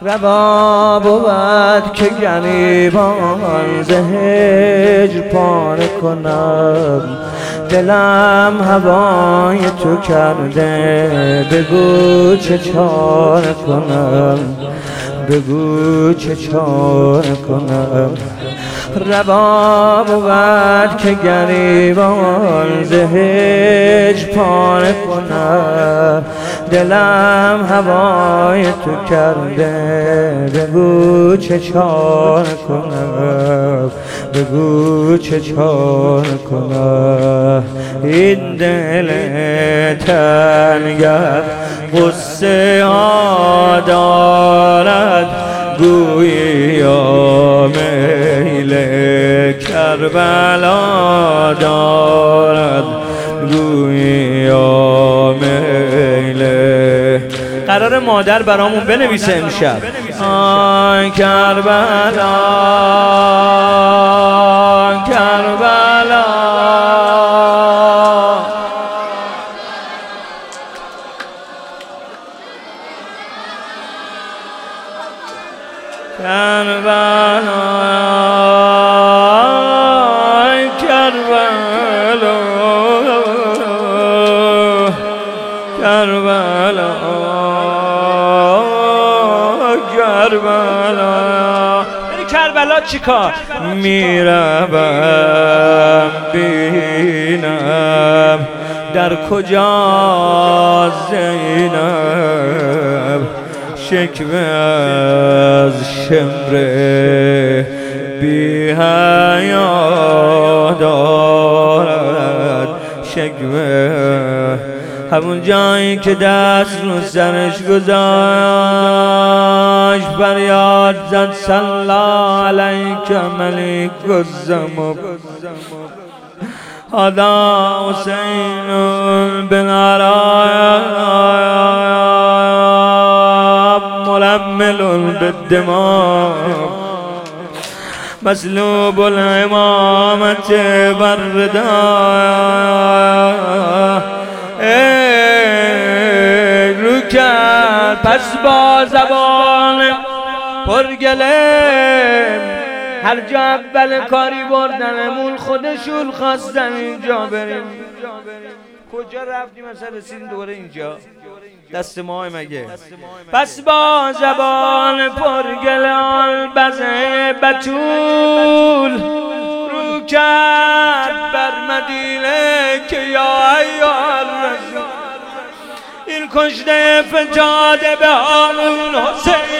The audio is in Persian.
روا بود که گریبان ز هجر پاره کنم، دلم هوای تو کرده، بگو چه چاره کنم، بگو چه چاره کنم. روا بود که گریبان ز هجر پاره کنم، دلم هوای تو کرده، بگو چه چاره کنم، بگو چه چاره کنم. این دل تنگر قصه ها دارد، گویا میل کربلا دارد، گویا میل. قرار مادر برامون بنویسه امشب. آی کربلا کربلا، کربلا کربلا کربلا کربلا. یعنی کربلا چیکار؟ میروم بینم در کجا زینب، شکوه از شمر بی حیا دارد، شکوه همون جایی که دست رو سرش گذاشت، فریاد زد صلی علیک ملیک الزمان، هذا حسین بن علی ململ بالدماء، مسلوب الامامة والرداء. رو کرد پس با زبان پرگله، هر جا اول کاری بردنمون خودشون خواستن اینجا بریم. کجا رفتیم مثلا رسیدیم دوباره اینجا؟ دست ما مگه؟ پس با زبان پرگله آلبزه بتول رو کرد بر مدینه که یا ایها الرسول، این کشته فتاده به هارون حسین